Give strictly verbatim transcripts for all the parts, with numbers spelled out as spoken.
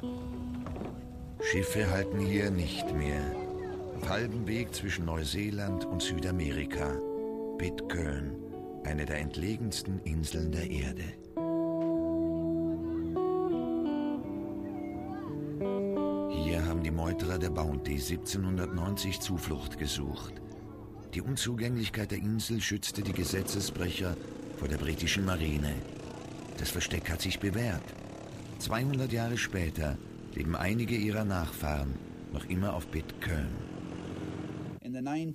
Schiffe halten hier nicht mehr. Auf halbem Weg zwischen Neuseeland und Südamerika. Pitcairn, eine der entlegensten Inseln der Erde. Hier haben die Meuterer der Bounty siebzehnhundertneunzig Zuflucht gesucht. Die Unzugänglichkeit der Insel schützte die Gesetzesbrecher vor der britischen Marine. Das Versteck hat sich bewährt. zweihundert Jahre später leben einige ihrer Nachfahren noch immer auf Pitcairn. In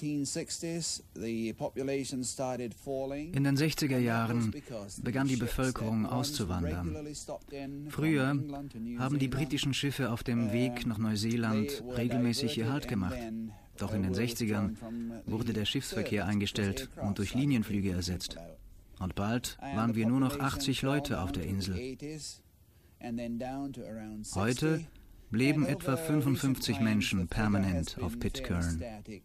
den sechziger Jahren begann die Bevölkerung auszuwandern. Früher haben die britischen Schiffe auf dem Weg nach Neuseeland regelmäßig ihr Halt gemacht. Doch in den sechzigern wurde der Schiffsverkehr eingestellt und durch Linienflüge ersetzt. Und bald waren wir nur noch achtzig Leute auf der Insel. Heute leben etwa fünfundfünfzig Menschen permanent auf Pitcairn.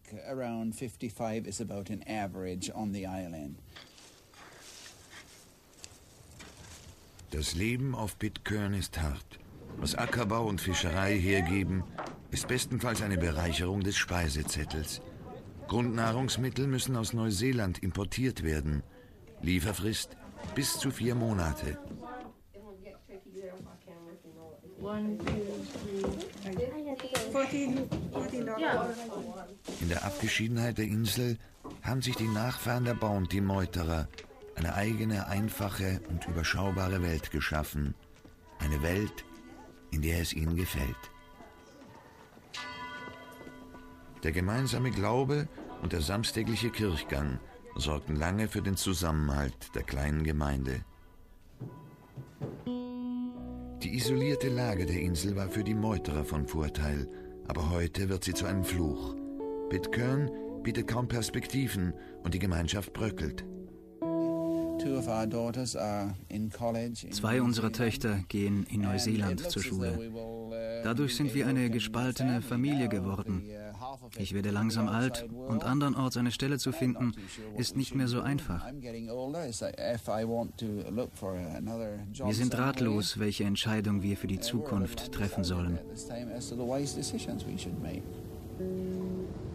Das Leben auf Pitcairn ist hart. Was Ackerbau und Fischerei hergeben, ist bestenfalls eine Bereicherung des Speisezettels. Grundnahrungsmittel müssen aus Neuseeland importiert werden. Lieferfrist bis zu vier Monate. In der Abgeschiedenheit der Insel haben sich die Nachfahren der Bounty-Meuterer eine eigene, einfache und überschaubare Welt geschaffen. Eine Welt, in der es ihnen gefällt. Der gemeinsame Glaube und der samstägliche Kirchgang sorgten lange für den Zusammenhalt der kleinen Gemeinde. Die isolierte Lage der Insel war für die Meuterer von Vorteil, aber heute wird sie zu einem Fluch. Pitcairn bietet kaum Perspektiven und die Gemeinschaft bröckelt. Zwei unserer Töchter gehen in Neuseeland zur Schule. Dadurch sind wir eine gespaltene Familie geworden. Ich werde langsam alt und andernorts eine Stelle zu finden, ist nicht mehr so einfach. Wir sind ratlos, welche Entscheidung wir für die Zukunft treffen sollen.